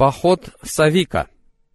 Поход Савика.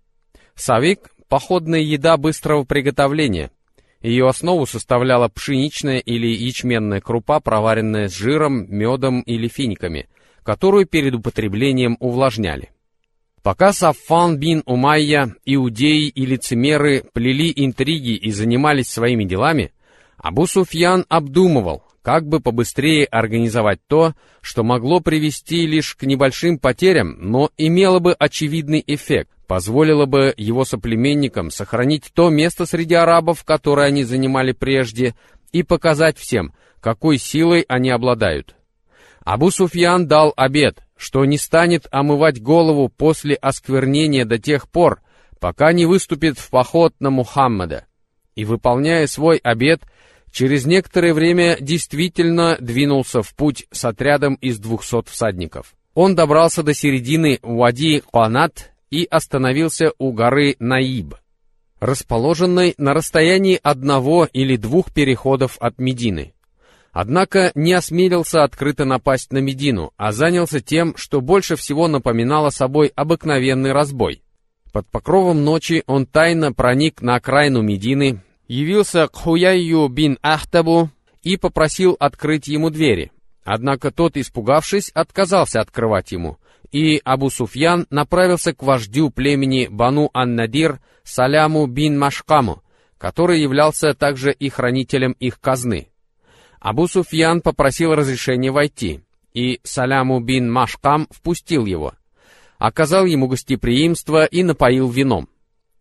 Савик – походная еда быстрого приготовления. Ее основу составляла пшеничная или ячменная крупа, проваренная с жиром, медом или финиками, которую перед употреблением увлажняли. Пока Саффан бин Умайя, иудеи и лицемеры плели интриги и занимались своими делами, Абу Суфьян обдумывал, как бы побыстрее организовать то, что могло привести лишь к небольшим потерям, но имело бы очевидный эффект, позволило бы его соплеменникам сохранить то место среди арабов, которое они занимали прежде, и показать всем, какой силой они обладают. Абу Суфьян дал обет, что не станет омывать голову после осквернения до тех пор, пока не выступит в поход на Мухаммада, и, выполняя свой обет, через некоторое время действительно двинулся в путь с отрядом из 200 всадников. Он добрался до середины Уади Канат и остановился у горы Наиб, расположенной на расстоянии 1 или 2 переходов от Медины. Однако не осмелился открыто напасть на Медину, а занялся тем, что больше всего напоминало собой обыкновенный разбой. Под покровом ночи он тайно проник на окраину Медины, явился к Хуяйю бин Ахтабу и попросил открыть ему двери. Однако тот, испугавшись, отказался открывать ему, и Абу Суфьян направился к вождю племени Бану ан-Надир Саляму бин Машкаму, который являлся также и хранителем их казны. Абу Суфьян попросил разрешения войти, и Саляму бин Машкам впустил его, оказал ему гостеприимство и напоил вином.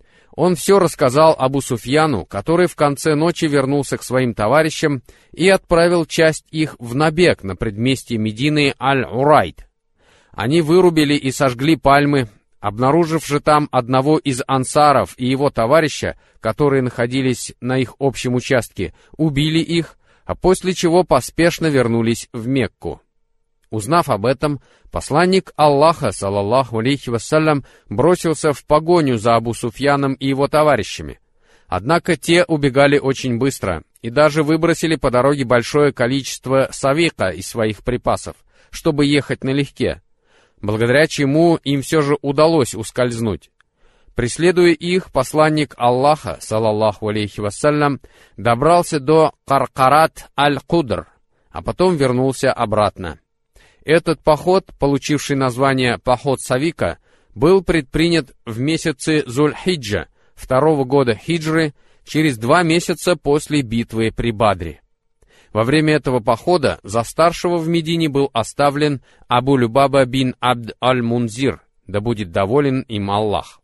Он все рассказал Абу Суфьяну, который в конце ночи вернулся к своим товарищам и отправил часть их в набег на предместье Медины Аль-Урайд. Они вырубили и сожгли пальмы, обнаружив же там одного из ансаров и его товарища, которые находились на их общем участке, убили их, а после чего поспешно вернулись в Мекку. Узнав об этом, посланник Аллаха, саллаллаху алейхи вассалям, бросился в погоню за Абу Суфьяном и его товарищами. Однако те убегали очень быстро и даже выбросили по дороге большое количество савика из своих припасов, чтобы ехать налегке, благодаря чему им все же удалось ускользнуть. Преследуя их, посланник Аллаха, саллаллаху алейхи вассалям, добрался до Каркарат-аль-Кудр, а потом вернулся обратно. Этот поход, получивший название «Поход Савика», был предпринят в месяце Зуль-Хиджа, 2-го года хиджры, через 2 месяца после битвы при Бадре. Во время этого похода за старшего в Медине был оставлен Абу Любаба бин Абд аль-Мунзир, да будет доволен им Аллах.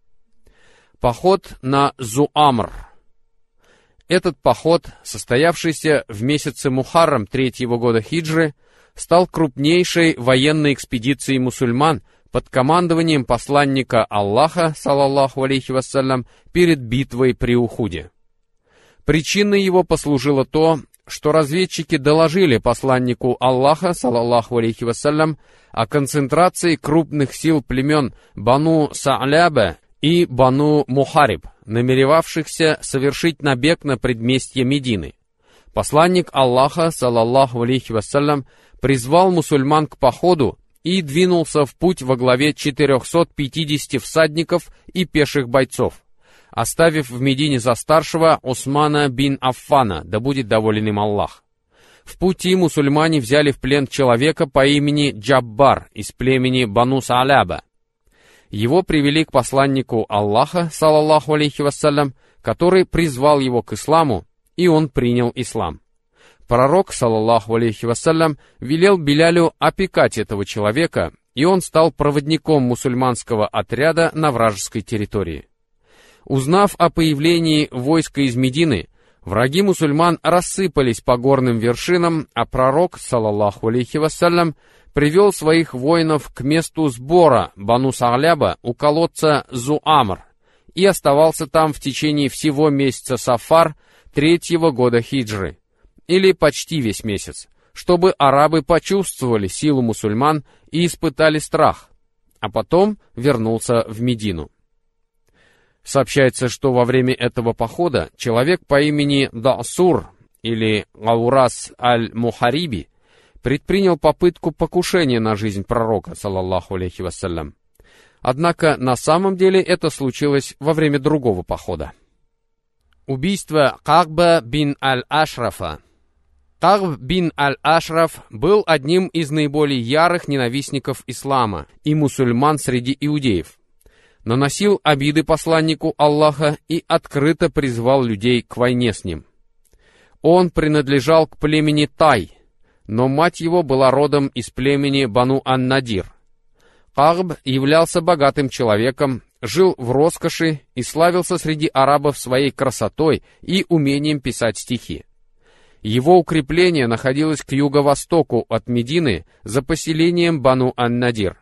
Поход на Зуамр. Этот поход, состоявшийся в месяце Мухаррам 3-го года хиджры, стал крупнейшей военной экспедицией мусульман под командованием посланника Аллаха, саллаллаху алейхи вассалям, перед битвой при Ухуде. Причиной его послужило то, что разведчики доложили посланнику Аллаха, саллаллаху алейхи вассалям, о концентрации крупных сил племен Бану Са'ляба и Бану Мухариб, намеревавшихся совершить набег на предместье Медины. Посланник Аллаха, саллаллаху алейхи вассалям, призвал мусульман к походу и двинулся в путь во главе 450 всадников и пеших бойцов, оставив в Медине за старшего Усмана бин Аффана, да будет доволен им Аллах. В пути мусульмане взяли в плен человека по имени Джаббар из племени Бану Са'ляба. Его привели к посланнику Аллаха, саллаллаху алейхи вассалям, который призвал его к исламу, и он принял ислам. Пророк, саллаллаху алейхи вассалям, велел Билялю опекать этого человека, и он стал проводником мусульманского отряда на вражеской территории. Узнав о появлении войска из Медины, враги мусульман рассыпались по горным вершинам, а пророк, саллаллаху алейхи вассалям, привел своих воинов к месту сбора Бану Са'ляба у колодца Зуамр и оставался там в течение всего месяца Сафар 3-го года хиджры, или почти весь месяц, чтобы арабы почувствовали силу мусульман и испытали страх, а потом вернулся в Медину. Сообщается, что во время этого похода человек по имени Дасур или Гаурас аль-Мухариби предпринял попытку покушения на жизнь пророка, саллаллаху алейхи вассалям. Однако на самом деле это случилось во время другого похода. Убийство Ка'ба бин аль-Ашрафа. Ка'б бин аль-Ашраф был одним из наиболее ярых ненавистников ислама и мусульман среди иудеев. Наносил обиды посланнику Аллаха и открыто призвал людей к войне с ним. Он принадлежал к племени Тай, но мать его была родом из племени Бану ан-Надир. Ка'б являлся богатым человеком, жил в роскоши и славился среди арабов своей красотой и умением писать стихи. Его укрепление находилось к юго-востоку от Медины за поселением Бану ан-Надир.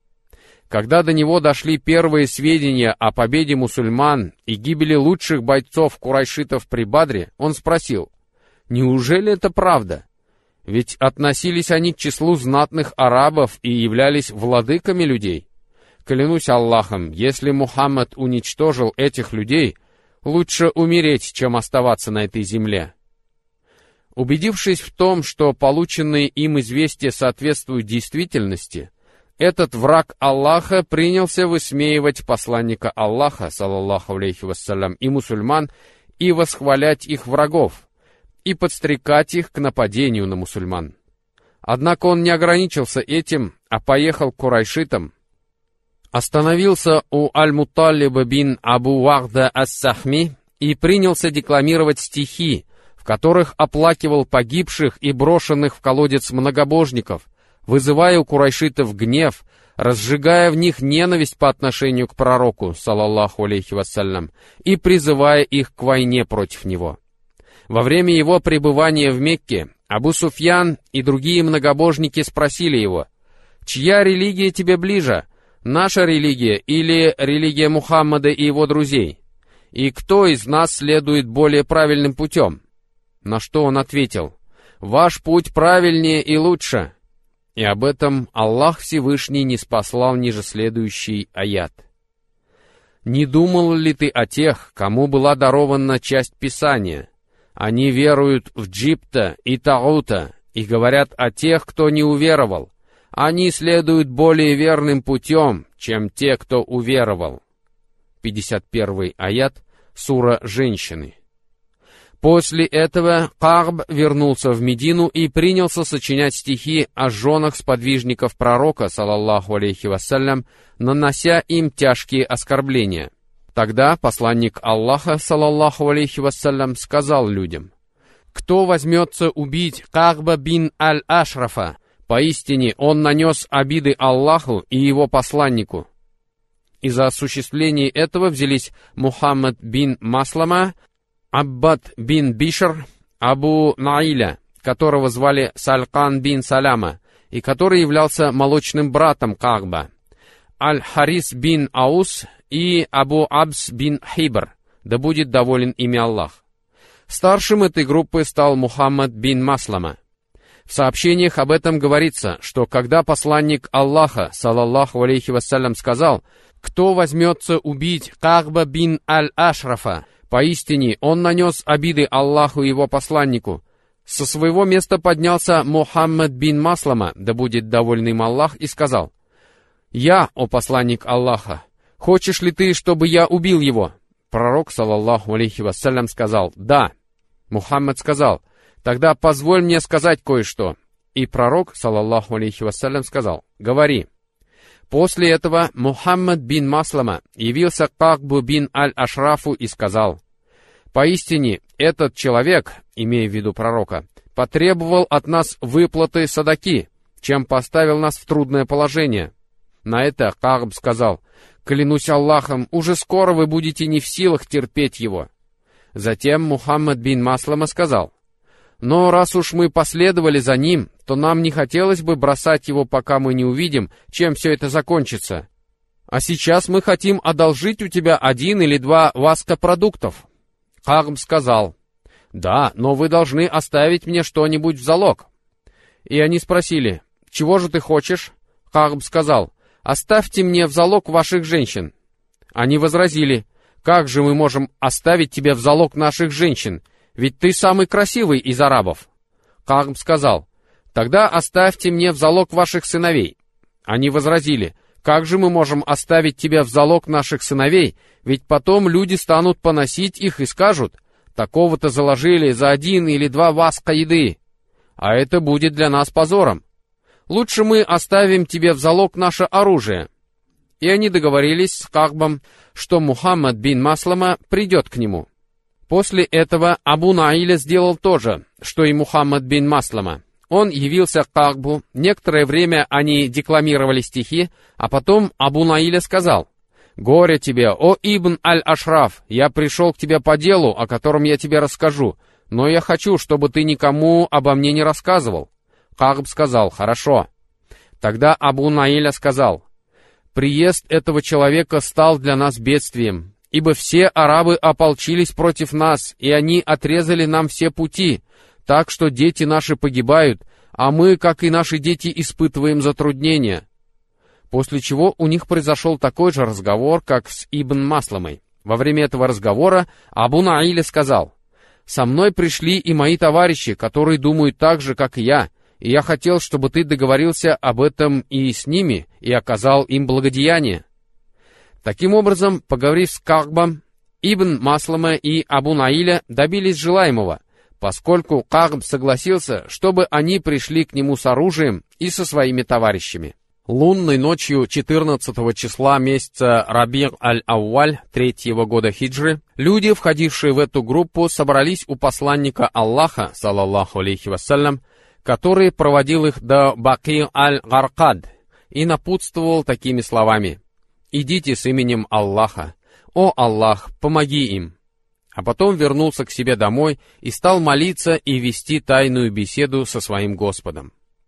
Когда до него дошли первые сведения о победе мусульман и гибели лучших бойцов курайшитов при Бадре, он спросил: «Неужели это правда? Ведь относились они к числу знатных арабов и являлись владыками людей. Клянусь Аллахом, если Мухаммад уничтожил этих людей, лучше умереть, чем оставаться на этой земле». Убедившись в том, что полученные им известия соответствуют действительности, этот враг Аллаха принялся высмеивать посланника Аллаха, саллаллаху алейхи вассалям, и мусульман, и восхвалять их врагов, и подстрекать их к нападению на мусульман. Однако он не ограничился этим, а поехал к курайшитам, остановился у Аль-Мутталиба бин Абу Вахда ас-Сахми и принялся декламировать стихи, в которых оплакивал погибших и брошенных в колодец многобожников, вызывая у курайшитов гнев, разжигая в них ненависть по отношению к пророку, саллаллаху алейхи вассалям, и призывая их к войне против него. Во время его пребывания в Мекке Абу Суфьян и другие многобожники спросили его: «Чья религия тебе ближе, наша религия или религия Мухаммада и его друзей? И кто из нас следует более правильным путем?» На что он ответил: «Ваш путь правильнее и лучше». И об этом Аллах Всевышний ниспослал ниже следующий аят. «Не думал ли ты о тех, кому была дарована часть Писания? Они веруют в Джибта и Таута и говорят о тех, кто не уверовал. Они следуют более верным путем, чем те, кто уверовал». 51 аят, сура «Женщины». После этого Ка'б вернулся в Медину и принялся сочинять стихи о женах сподвижников пророка, саллаллаху алейхи вассалям, нанося им тяжкие оскорбления. Тогда посланник Аллаха, саллаллаху алейхи вассалям, сказал людям: «Кто возьмется убить Ка'ба бин аль-Ашрафа? Поистине он нанес обиды Аллаху и его посланнику». Из-за осуществления этого взялись Мухаммад бин Маслама, Аббад бин Бишр, Абу Наиля, которого звали Салькан бин Саляма, и который являлся молочным братом Ка'ба, Аль-Харис бин Аус и Абу Абс бин Хибр, да будет доволен ими Аллах. Старшим этой группы стал Мухаммад бин Маслама. В сообщениях об этом говорится, что когда посланник Аллаха, саллаллаху алейхи вассалям, сказал: «Кто возьмется убить Ка'ба бин аль-Ашрафа? Поистине он нанес обиды Аллаху и его посланнику», со своего места поднялся Мухаммад бин Маслама, да будет доволен им Аллах, и сказал: «Я, о посланник Аллаха, хочешь ли ты, чтобы я убил его?» Пророк, саллаллаху алейхи вассалям, сказал: «Да». Мухаммад сказал: «Тогда позволь мне сказать кое-что». И пророк, саллаллаху алейхи вассалям, сказал: «Говори». После этого Мухаммад бин Маслама явился к Ка'бу бин аль-Ашрафу и сказал: «Поистине, этот человек, имея в виду пророка, потребовал от нас выплаты садаки, чем поставил нас в трудное положение». На это Ка'б сказал: «Клянусь Аллахом, уже скоро вы будете не в силах терпеть его». Затем Мухаммад бин Маслама сказал: «Но раз уж мы последовали за ним, то нам не хотелось бы бросать его, пока мы не увидим, чем все это закончится. А сейчас мы хотим одолжить у тебя 1 или 2 васка продуктов». Ка'б сказал: «Да, но вы должны оставить мне что-нибудь в залог». И они спросили: «Чего же ты хочешь?» Ка'б сказал: «Оставьте мне в залог ваших женщин». Они возразили: «Как же мы можем оставить тебе в залог наших женщин? Ведь ты самый красивый из арабов». Ка'б сказал: «Тогда оставьте мне в залог ваших сыновей». Они возразили: Как же мы можем оставить тебя в залог наших сыновей, ведь потом люди станут поносить их и скажут: такого-то заложили за 1 или 2 васка еды, а это будет для нас позором. Лучше мы оставим тебе в залог наше оружие». И они договорились с Каабом, что Мухаммад бин Маслама придет к нему. После этого Абу Наиля сделал то же, что и Мухаммад бин Маслама. Он явился к Каабу, некоторое время они декламировали стихи, а потом Абу Наиля сказал: «Горе тебе, о Ибн аль-Ашраф, я пришел к тебе по делу, о котором я тебе расскажу, но я хочу, чтобы ты никому обо мне не рассказывал». Кааб сказал: «Хорошо». Тогда Абу Наиля сказал: «Приезд этого человека стал для нас бедствием, ибо все арабы ополчились против нас, и они отрезали нам все пути, так что дети наши погибают, а мы, как и наши дети, испытываем затруднения». После чего у них произошел такой же разговор, как с Ибн Масламой. Во время этого разговора Абу Наиля сказал: «Со мной пришли и мои товарищи, которые думают так же, как и я я хотел, чтобы ты договорился об этом и с ними, и оказал им благодеяние». Таким образом, поговорив с Каабом, Ибн Маслама и Абу Наиля добились желаемого, поскольку Кааб согласился, чтобы они пришли к нему с оружием и со своими товарищами. Лунной ночью 14 числа месяца Раби' аль-Ауаль 3-го года хиджры, люди, входившие в эту группу, собрались у посланника Аллаха, саллаллаху алейхи вассалям, который проводил их до Баки' аль-Гаркад и напутствовал такими словами: «Идите с именем Аллаха, о Аллах, помоги им». А потом вернулся к себе домой и стал молиться и вести тайную беседу со своим Господом.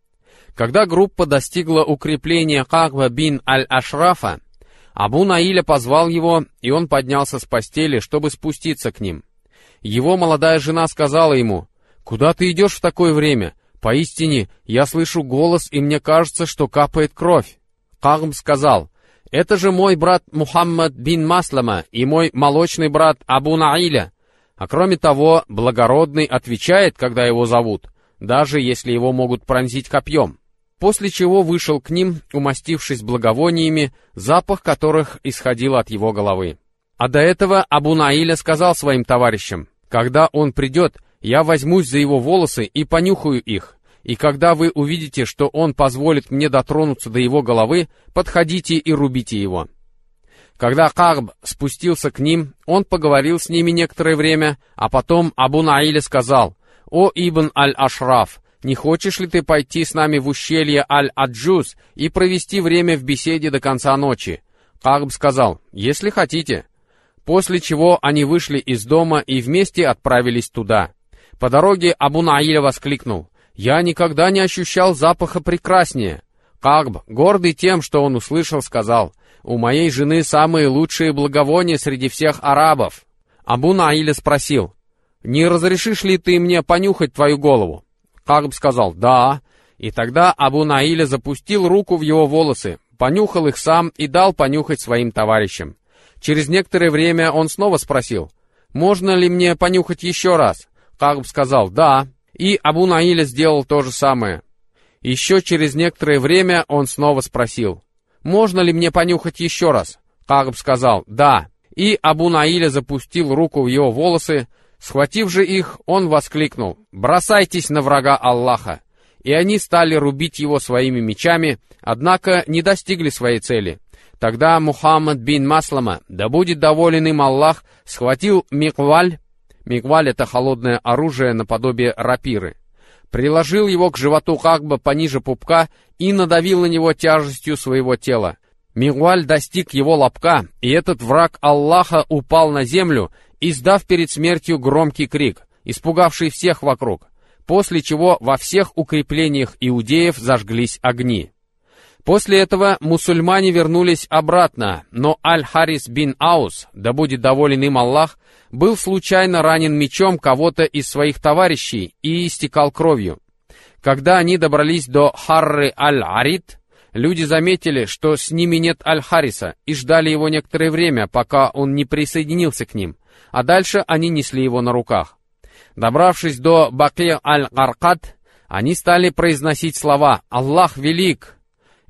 Когда группа достигла укрепления Ка'ба бин аль-Ашрафа, Абу Наиля позвал его, и он поднялся с постели, чтобы спуститься к ним. Его молодая жена сказала ему: «Куда ты идешь в такое время? Поистине, я слышу голос, и мне кажется, что капает кровь». Ка'б сказал: «Это же мой брат Мухаммад бин Маслама и мой молочный брат Абу Наиля. А кроме того, благородный отвечает, когда его зовут, даже если его могут пронзить копьем». После чего вышел к ним, умастившись благовониями, запах которых исходил от его головы. А до этого Абу Наиля сказал своим товарищам: «Когда он придет, я возьмусь за его волосы и понюхаю их, и когда вы увидите, что он позволит мне дотронуться до его головы, подходите и рубите его». Когда Ка'б спустился к ним, он поговорил с ними некоторое время, а потом Абу Наиля сказал: «О Ибн аль-Ашраф, не хочешь ли ты пойти с нами в ущелье Аль-Аджуз и провести время в беседе до конца ночи?» Ка'б сказал: «Если хотите». После чего они вышли из дома и вместе отправились туда. По дороге Абу Наиля воскликнул: «Я никогда не ощущал запаха прекраснее». Ка'б, гордый тем, что он услышал, сказал: «У моей жены самые лучшие благовония среди всех арабов». Абу Наиля спросил: «Не разрешишь ли ты мне понюхать твою голову?» Ка'б сказал: «Да». И тогда Абу Наиля запустил руку в его волосы, понюхал их сам и дал понюхать своим товарищам. Через некоторое время он снова спросил: «Можно ли мне понюхать еще раз?» Ка'б сказал: «Да». И Абу Наиля сделал то же самое. Еще через некоторое время он снова спросил: «Можно ли мне понюхать еще раз?» Ка'б сказал: «Да». И Абу Наиля запустил руку в его волосы. Схватив же их, он воскликнул: «Бросайтесь на врага Аллаха!» И они стали рубить его своими мечами, однако не достигли своей цели. Тогда Мухаммад бин Маслама, да будет доволен им Аллах, схватил микваль. Микваль — это холодное оружие наподобие рапиры. Приложил его к животу Ка'ба пониже пупка и надавил на него тяжестью своего тела. Микваль достиг его лобка, и этот враг Аллаха упал на землю, издав перед смертью громкий крик, испугавший всех вокруг, после чего во всех укреплениях иудеев зажглись огни. После этого мусульмане вернулись обратно, но Аль-Харис бин Аус, да будет доволен им Аллах, был случайно ранен мечом кого-то из своих товарищей и истекал кровью. Когда они добрались до Харры Аль-Арид, люди заметили, что с ними нет Аль-Хариса, и ждали его некоторое время, пока он не присоединился к ним, а дальше они несли его на руках. Добравшись до Баки' аль-Гаркад, они стали произносить слова «Аллах велик».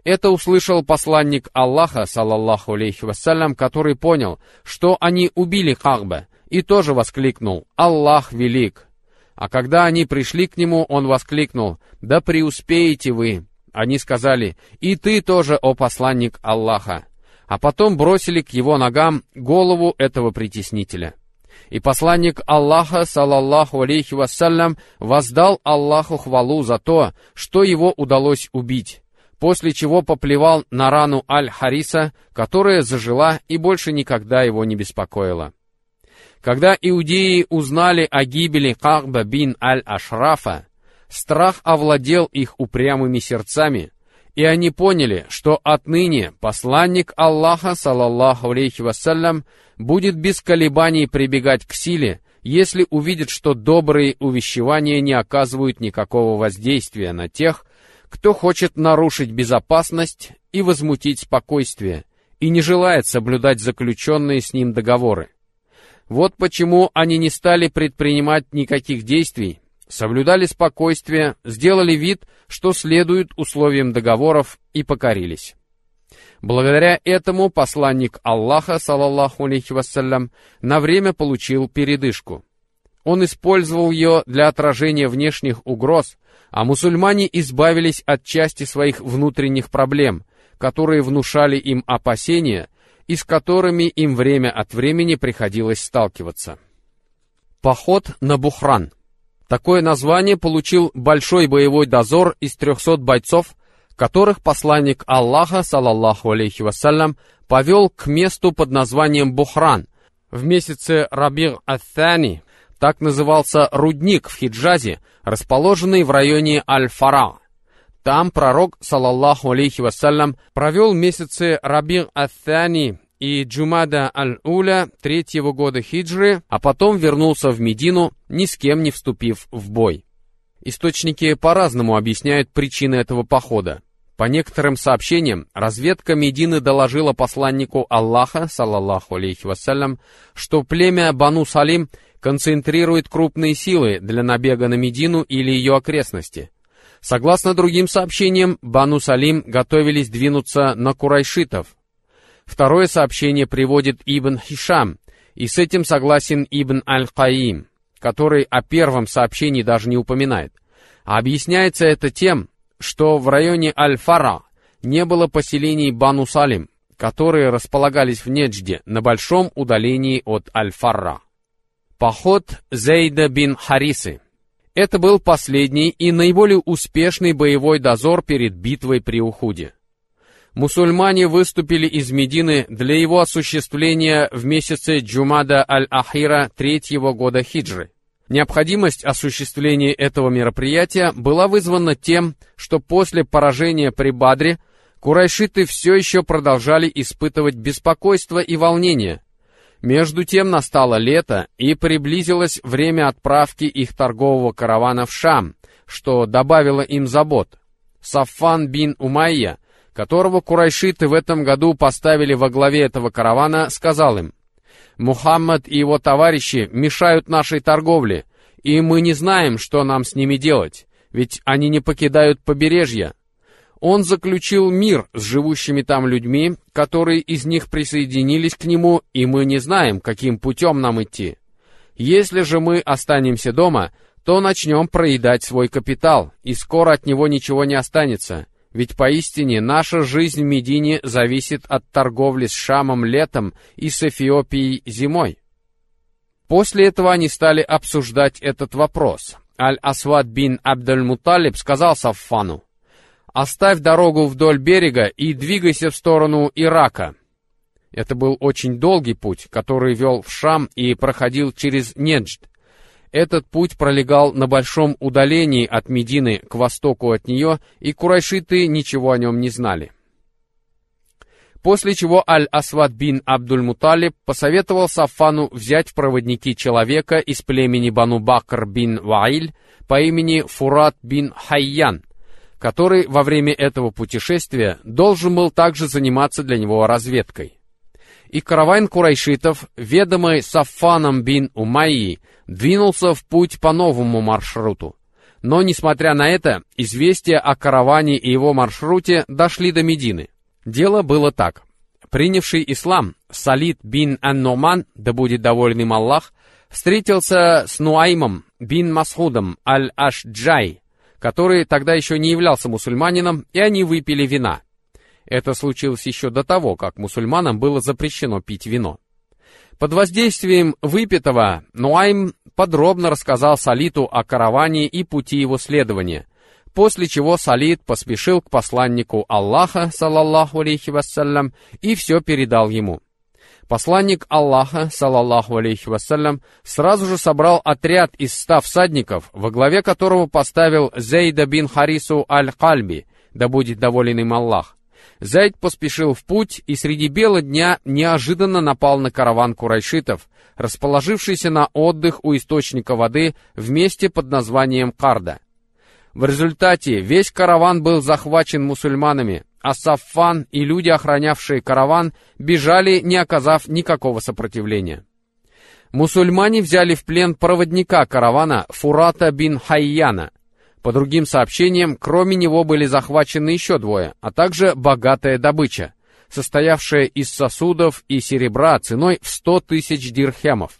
Это услышал посланник Аллаха, саллаллаху алейхи вассалям, который понял, что они убили Ка'ба, и тоже воскликнул: «Аллах велик!» А когда они пришли к нему, он воскликнул: «Да преуспеете вы!» Они сказали: «И ты тоже, о посланник Аллаха!» А потом бросили к его ногам голову этого притеснителя. И посланник Аллаха, саллаллаху алейхи вассалям, воздал Аллаху хвалу за то, что его удалось убить, после чего поплевал на рану Аль-Хариса, которая зажила и больше никогда его не беспокоила. Когда иудеи узнали о гибели Ка'ба бин Аль-Ашрафа, страх овладел их упрямыми сердцами, и они поняли, что отныне посланник Аллаха, саллаллаху алейхи вассалям, будет без колебаний прибегать к силе, если увидит, что добрые увещевания не оказывают никакого воздействия на тех, кто хочет нарушить безопасность и возмутить спокойствие, и не желает соблюдать заключенные с ним договоры. Вот почему они не стали предпринимать никаких действий, соблюдали спокойствие, сделали вид, что следуют условиям договоров, и покорились. Благодаря этому посланник Аллаха, саллаллаху алейхи вассалям, на время получил передышку. Он использовал ее для отражения внешних угроз, а мусульмане избавились от части своих внутренних проблем, которые внушали им опасения и с которыми им время от времени приходилось сталкиваться. Поход на Бухран. Такое название получил большой боевой дозор из 300 бойцов, которых посланник Аллаха, саллаллаху алейхи вассалям, повел к месту под названием Бухран. В месяце Раби'ь ат-Тани так назывался рудник в Хиджазе, расположенный в районе Аль-Фара. Там пророк, саллаллаху алейхи вассалям, провел месяцы Раби'ь ат-Тани и Джумада аль-Уля 3-го года хиджры, а потом вернулся в Медину, ни с кем не вступив в бой. Источники по-разному объясняют причины этого похода. По некоторым сообщениям, разведка Медины доложила посланнику Аллаха, саллаллаху алейхи вассалям, что племя Бану Салим концентрирует крупные силы для набега на Медину или ее окрестности. Согласно другим сообщениям, Бану Салим готовились двинуться на курайшитов. Второе сообщение приводит Ибн Хишам, и с этим согласен Ибн Аль-Каим, который о первом сообщении даже не упоминает. А объясняется это тем, что в районе Аль-Фара не было поселений Бану Салим, которые располагались в Неджде на большом удалении от Аль-Фарра. Поход Зейда бин Харисы. Это был последний и наиболее успешный боевой дозор перед битвой при Ухуде. Мусульмане выступили из Медины для его осуществления в месяце Джумада аль-Ахира 3-го года хиджры. Необходимость осуществления этого мероприятия была вызвана тем, что после поражения при Бадре курайшиты все еще продолжали испытывать беспокойство и волнение. Между тем настало лето, и приблизилось время отправки их торгового каравана в Шам, что добавило им забот. Саффан бин Умайя, которого курайшиты в этом году поставили во главе этого каравана, сказал им: «Мухаммад и его товарищи мешают нашей торговле, и мы не знаем, что нам с ними делать, ведь они не покидают побережья». Он заключил мир с живущими там людьми, которые из них присоединились к нему, и мы не знаем, каким путем нам идти. Если же мы останемся дома, то начнем проедать свой капитал, и скоро от него ничего не останется. Ведь поистине наша жизнь в Медине зависит от торговли с Шамом летом и с Эфиопией зимой. После этого они стали обсуждать этот вопрос. Аль-Асвад бин Абдаль-Муталиб сказал Саффану: «Оставь дорогу вдоль берега и двигайся в сторону Ирака». Это был очень долгий путь, который вел в Шам и проходил через Неджд. Этот путь пролегал на большом удалении от Медины к востоку от нее, и курайшиты ничего о нем не знали. После чего Аль-Асвад бин Абдуль-Муталиб посоветовал Саффану взять в проводники человека из племени Бану Бакр бин Ваиль по имени Фурат бин Хайян, который во время этого путешествия должен был также заниматься для него разведкой. И караван курайшитов, ведомый Саффаном бин Умайи, двинулся в путь по новому маршруту. Но, несмотря на это, известия о караване и его маршруте дошли до Медины. Дело было так. Принявший ислам Салид бин ан-Нуман, да будет доволен им Аллах, встретился с Нуаймом бин Масхудом аль-Ашджай, который тогда еще не являлся мусульманином, и они выпили вина. Это случилось еще до того, как мусульманам было запрещено пить вино. Под воздействием выпитого Нуайм подробно рассказал Салиту о караване и пути его следования, после чего Салит поспешил к посланнику Аллаха, саллаллаху алейхи вассалям, и все передал ему. Посланник Аллаха, саллаллаху алейхи вассалям, сразу же собрал отряд из 100 всадников, во главе которого поставил Зейда бин Харису аль-Кальби, да будет доволен им Аллах. Зайд поспешил в путь и среди бела дня неожиданно напал на караван курайшитов, расположившийся на отдых у источника воды в месте под названием Карда. В результате весь караван был захвачен мусульманами, а Саффан и люди, охранявшие караван, бежали, не оказав никакого сопротивления. Мусульмане взяли в плен проводника каравана Фурата бин Хайяна. По другим сообщениям, кроме него были захвачены еще 2, а также богатая добыча, состоявшая из сосудов и серебра ценой в 100 тысяч дирхемов.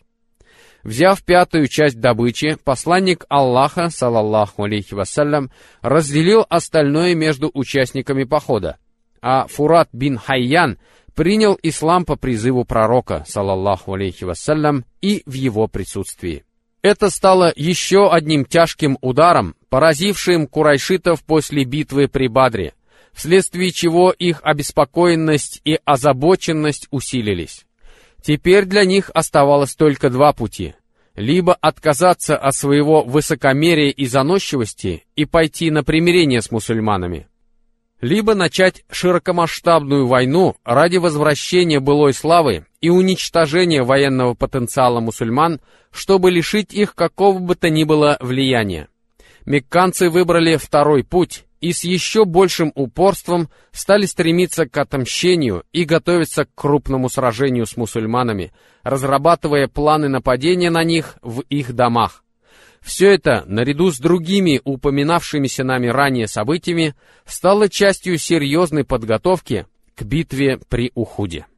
Взяв 5-ю часть добычи, посланник Аллаха, саллаллаху алейхи вассалям, разделил остальное между участниками похода, а Фурат бин Хайян принял ислам по призыву пророка, саллаллаху алейхи вассалям, и в его присутствии. Это стало еще одним тяжким ударом, поразившим курайшитов после битвы при Бадре, вследствие чего их обеспокоенность и озабоченность усилились. Теперь для них оставалось только 2 пути: либо отказаться от своего высокомерия и заносчивости и пойти на примирение с мусульманами, либо начать широкомасштабную войну ради возвращения былой славы и уничтожения военного потенциала мусульман, чтобы лишить их какого бы то ни было влияния. Мекканцы выбрали 2-й путь и с еще большим упорством стали стремиться к отмщению и готовиться к крупному сражению с мусульманами, разрабатывая планы нападения на них в их домах. Все это, наряду с другими упоминавшимися нами ранее событиями, стало частью серьезной подготовки к битве при Ухуде.